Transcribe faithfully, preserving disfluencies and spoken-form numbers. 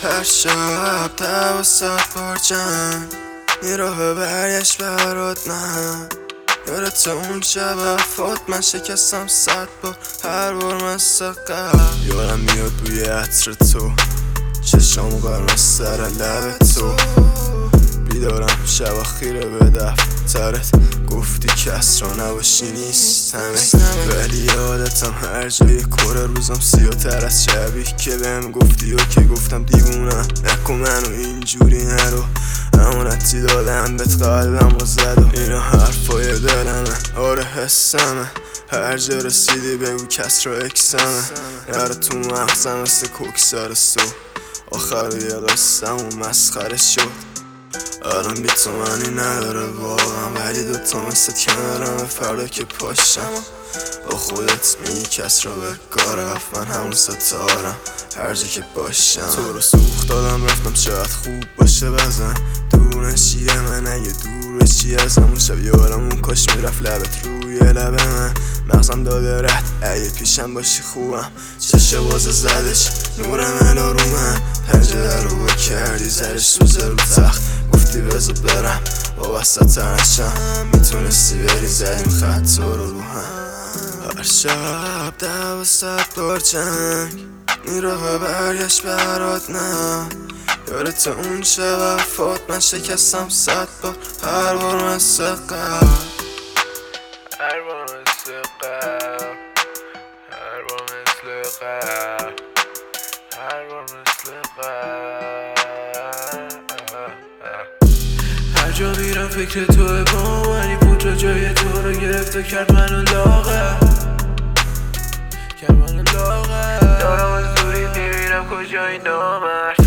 هر شب دوست بار جنگ این راه برگشت برات نه یادت اون شب افات من شکستم صد بار هر بار مثل قبل یادم میاد بوی عطر تو چشامو قرمز سر لب تو بیدارم شب خیره به دفترت گفتی کس را نباشی نیستمه ولی یادتم هر جای کره روزم سیاتر از شبی که بهم گفتی و که گفتم دیوونم نکن منو اینجوری نرو امانتی دادم بهت قلبم و زد و اینا حرفای دلمه آره حسمه هر جا رسیدی بگو کس را اکسمه نره تو مغزم مثل کوکسار سو آخر یه قصم و مسخره شد الان بی تو منی نداره واقعا ولی دوتا مثل کنارم فردا که پاشم با خودت میگی کس را به کار رفت من همون ستارم هر جا که باشم تو رو سوخت دادم رفتم شاید خوب باشه بزن دور نشیه من اگه دور بشی از همون شب یارم اون کاش میرفت لبت روی لب من مغزم داده رد اگه پیشم باشی خوبم چشه بازه زدش نور من آرومم پنجره رو کردی زرش سوزه رو تخت گفتی بذار برم با وسط نشم میتونستی بری زدیم خط رو رو هم هر شب دوست بار جنگ این راه برگشت برات نه یادت اون شب افات من شکستم صد بار هر بار مثل قبل هر بار مثل قبل هر بار مثل قبل هر بار مثل قبل هر جا میرم فکر توه با منی بود و جای تو رو گرفته کرد منو لاغر کرد منو لاغر دارم از دوری میبینم کجای نامرد